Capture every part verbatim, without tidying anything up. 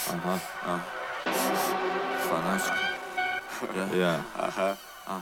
Ага, а. Фанатик. Я. Ага. А.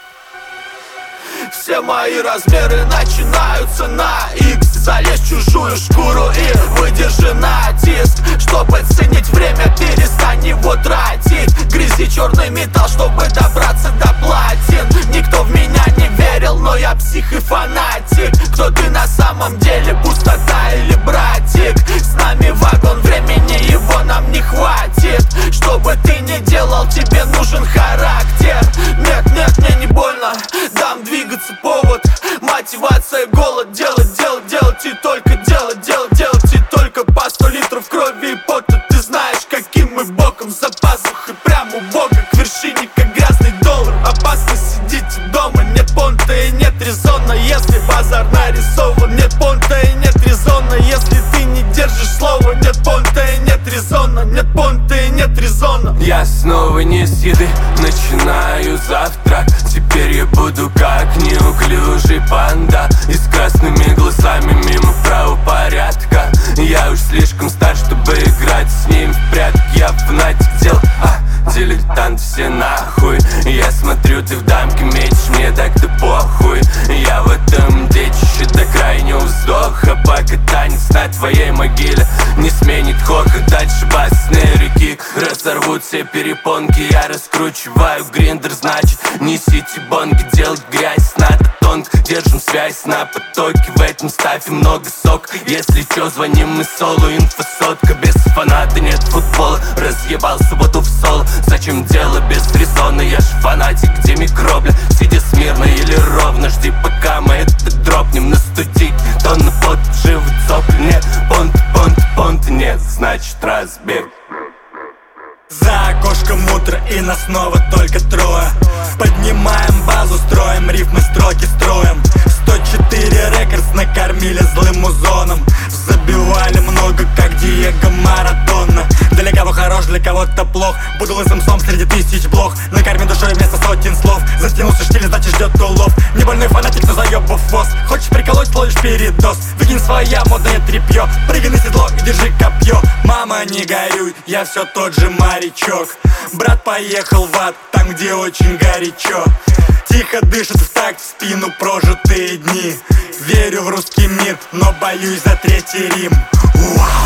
Все мои размеры начинаются на икс. Залезь в чужую шкуру и выдержи натиск. Чтобы ценить время, перестань его тратить. Грызи черный металл, чтобы добраться до платин. Никто в меня не верил, но я псих и фанатик. Кто ты на самом деле, пустота или братик? С нами вагон времени, его нам не хватит. Что бы ты ни делал, тебе нужен характер. Нет, нет, мне не больно, дам двигаться повод. Мотивация, голод, делать, делать, делать и только делать, делать, делать и только по сто литров крови и пота. Ты знаешь, каким мы боком, за пазухой прямо у бога. К вершине, как грязный доллар, опасно сидите дома. Нет понта и нет резона, если базар нарисован. Нет понта и нет резона, если ты не держишь слова. Нет понта и нет резона, нет понта и нет резона. Я снова не с еды начинаю завтрак. Теперь я буду как неуклюжий панда и с красными глазами мимо правопорядка. Я уж слишком стар, чтобы играть с ним в прятки. Я фанатик дел, а дилетант все нахуй. Я смотрю, ты в дамке метишь, мне так-то похуй. Я в этом детище до крайнего вздоха, пока танец на твоей могиле не сменит хохот. Дальше басные реки разорвут все перепонки. Я раскручиваю гриндер, значит несите бонги. Делать грязь надо тонко, держим связь на потоке. В этом ставе много сок. Если чё, звоним мы соло, инфосотка. Без фаната нет футбола, разъебал субботу в соло. Зачем дело без резона, я ж фанатик, где микробля. Сидя смирно или ровно, жди пока мы это дропнем. Настудить тонна пот, живут сопли. Нет, понт, понт, понт, нет, значит разбег. За окошком утро и нас снова только трое. Поднимаем базу, строим рифмы, строки строим. Сто четыре рекордс накормили злым музоном. Забивали много, как Диего Марадона. Для кого хорош, для кого-то плох. Буду лысым сом среди тысяч блох. Накорми душой вместо сотен слов. Затянулся штиль, значит ждет улов. Не больной фанатик, но заебав фос. Хочешь приколоть, ловишь передоз. Выкинь своя модное тряпье. Прыгай на седло и держи копье. Мама, не горюй, я все тот же морячок. Брат поехал в ад, там где очень горячо. Тихо дышит в такт, в спину прожитые дни. Верю в русский мир, но боюсь за третий Рим. Вау!